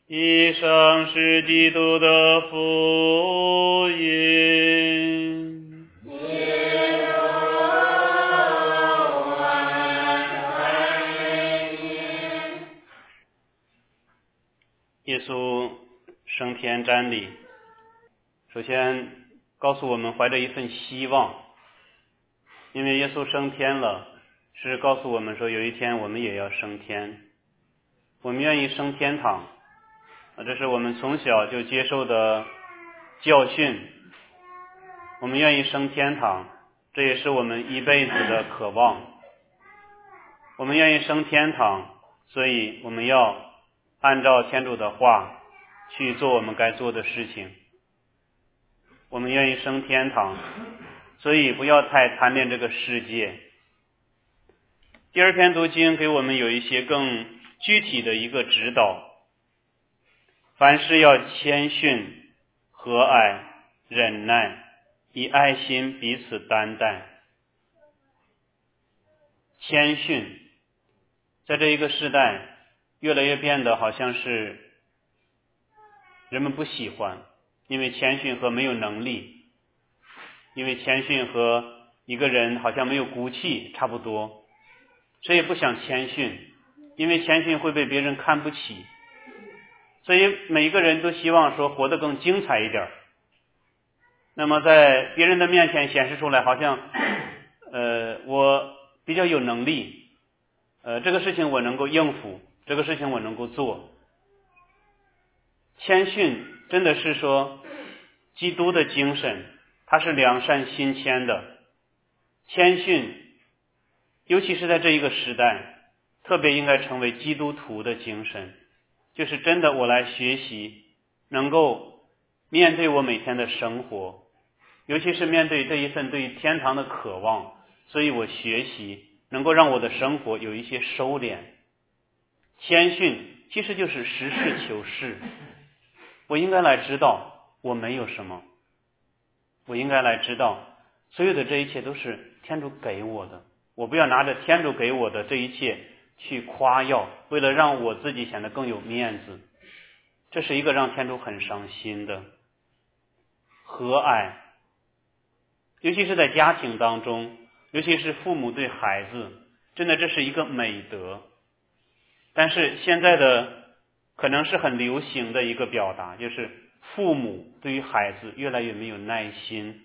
以上是基督的福音。耶稣升天瞻礼，首先告诉我们怀着一份希望，因为耶稣升天了，是告诉我们说有一天我们也要升天，我们愿意升天堂，这是我们从小就接受的教训，我们愿意升天堂，这也是我们一辈子的渴望。我们愿意升天堂，所以我们要按照天主的话去做我们该做的事情。我们愿意升天堂，所以不要太贪恋这个世界。第二篇读经给我们有一些更具体的一个指导，凡事要谦逊、和蔼、忍耐，以爱心彼此担待。谦逊在这一个时代越来越变得好像是人们不喜欢，因为谦逊和没有能力，因为谦逊和一个人好像没有骨气差不多，谁也不想谦逊，因为谦逊会被别人看不起，所以每一个人都希望说活得更精彩一点，那么在别人的面前显示出来好像我比较有能力，这个事情我能够应付，这个事情我能够做。谦逊真的是说基督的精神，它是良善心谦的。谦逊尤其是在这一个时代特别应该成为基督徒的精神，就是真的我来学习，能够面对我每天的生活，尤其是面对这一份对于天堂的渴望，所以我学习能够让我的生活有一些收敛。谦逊其实就是实事求是，我应该来知道我没有什么，我应该来知道所有的这一切都是天主给我的，我不要拿着天主给我的这一切去夸耀，为了让我自己显得更有面子，这是一个让天主很伤心的。和蔼，尤其是在家庭当中，尤其是父母对孩子，真的这是一个美德，但是现在的可能是很流行的一个表达，就是父母对于孩子越来越没有耐心。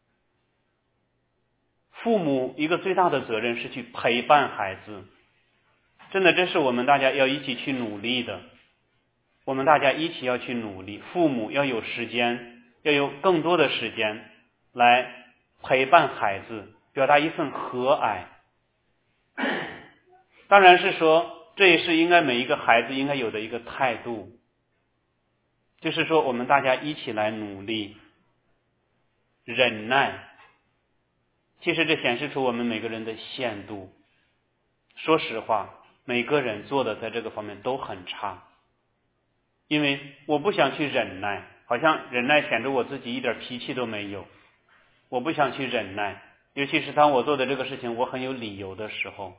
父母一个最大的责任是去陪伴孩子，真的这是我们大家要一起去努力的，我们大家一起要去努力，父母要有时间，要有更多的时间来陪伴孩子，表达一份和蔼。当然是说这也是应该每一个孩子应该有的一个态度，就是说我们大家一起来努力忍耐，其实这显示出我们每个人的限度。说实话，每个人做的在这个方面都很差，因为我不想去忍耐，好像忍耐显得我自己一点脾气都没有，我不想去忍耐，尤其是当我做的这个事情我很有理由的时候。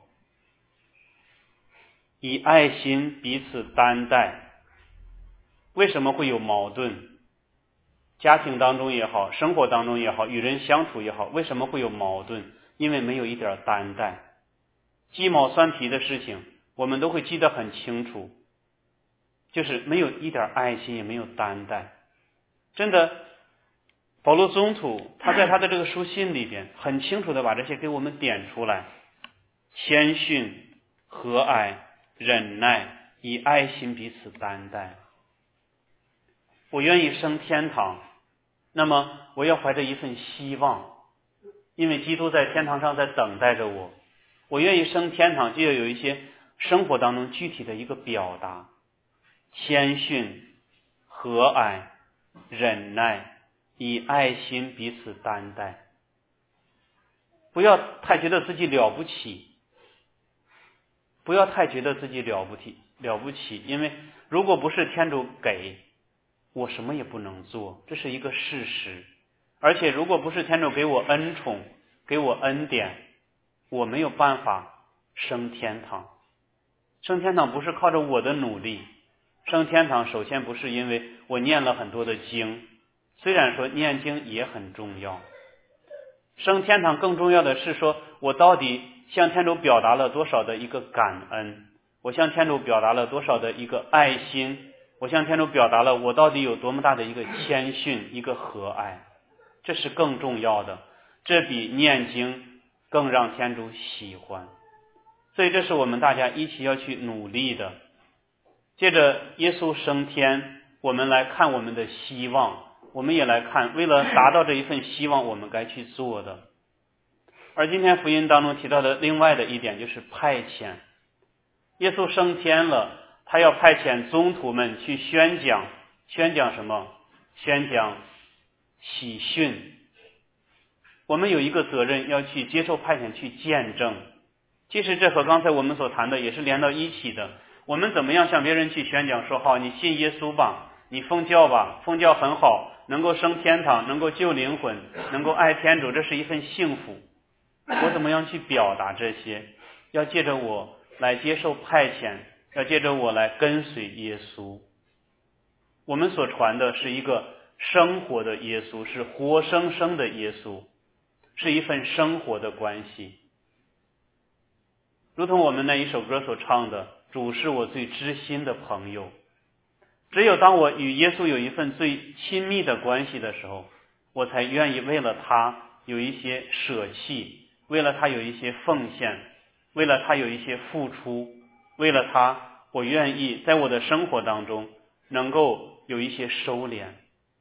以爱心彼此担待，为什么会有矛盾？家庭当中也好，生活当中也好，与人相处也好，为什么会有矛盾？因为没有一点担待。鸡毛蒜皮的事情我们都会记得很清楚，就是没有一点爱心，也没有担待。真的，保罗宗徒他在他的这个书信里边很清楚的把这些给我们点出来：谦逊、和蔼、忍耐，以爱心彼此担待。我愿意升天堂，那么我要怀着一份希望，因为基督在天堂上在等待着我。我愿意升天堂，就要有一些生活当中具体的一个表达：谦逊、和蔼、忍耐，以爱心彼此担待。不要太觉得自己了不起，不要太觉得自己了不起，因为如果不是天主给，我什么也不能做，这是一个事实。而且如果不是天主给我恩宠，给我恩典，我没有办法升天堂。升天堂不是靠着我的努力， 升天堂首先不是因为我念了很多的经，虽然说念经也很重要，升天堂更重要的是说我到底向天主表达了多少的一个感恩，我向天主表达了多少的一个爱心，我向天主表达了我到底有多么大的一个谦逊，一个和蔼，这是更重要的，这比念经更让天主喜欢。所以这是我们大家一起要去努力的。接着耶稣升天，我们来看我们的希望，我们也来看为了达到这一份希望我们该去做的。而今天福音当中提到的另外的一点就是派遣。耶稣升天了，他要派遣宗徒们去宣讲什么？宣讲喜讯。我们有一个责任要去接受派遣，去见证。其实这和刚才我们所谈的也是连到一起的。我们怎么样向别人去宣讲说，好，你信耶稣吧，你奉教吧，奉教很好，能够升天堂，能够救灵魂，能够爱天主，这是一份幸福。我怎么样去表达这些？要借着我来接受派遣，要借着我来跟随耶稣。我们所传的是一个生活的耶稣，是活生生的耶稣，是一份生活的关系。如同我们那一首歌所唱的，主是我最知心的朋友。只有当我与耶稣有一份最亲密的关系的时候，我才愿意为了他有一些舍弃，为了他有一些奉献，为了他有一些付出，为了他我愿意在我的生活当中能够有一些收敛。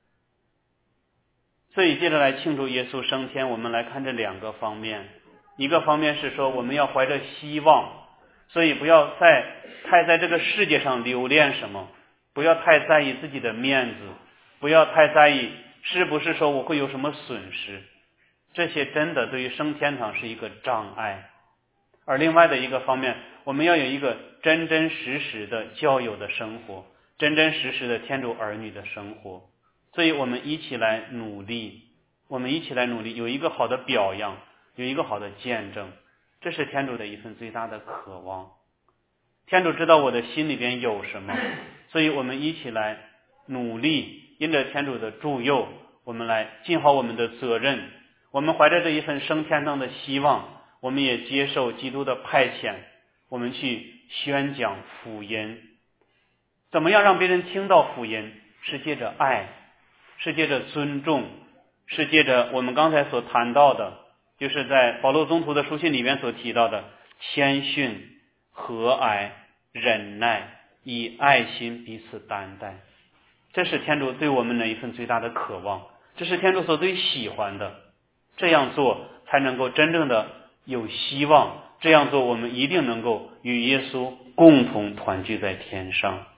所以接着来庆祝耶稣升天，我们来看这两个方面。一个方面是说我们要怀着希望，所以不要太在这个世界上留恋什么，不要太在意自己的面子，不要太在意是不是说我会有什么损失，这些真的对于升天堂是一个障碍。而另外的一个方面，我们要有一个真真实实的教友的生活，真真实实的天主儿女的生活。所以我们一起来努力，有一个好的表扬，有一个好的见证，这是天主的一份最大的渴望。天主知道我的心里边有什么，所以我们一起来努力，因着天主的助佑，我们来尽好我们的责任。我们怀着这一份升天堂的希望，我们也接受基督的派遣，我们去宣讲福音。怎么样让别人听到福音？是借着爱，是借着尊重，是借着我们刚才所谈到的，就是在保禄宗徒的书信里面所提到的谦逊、和蔼、忍耐，以爱心彼此担待。这是天主对我们的一份最大的渴望，这是天主所最喜欢的。这样做才能够真正的有希望，这样做我们一定能够与耶稣共同团聚在天上。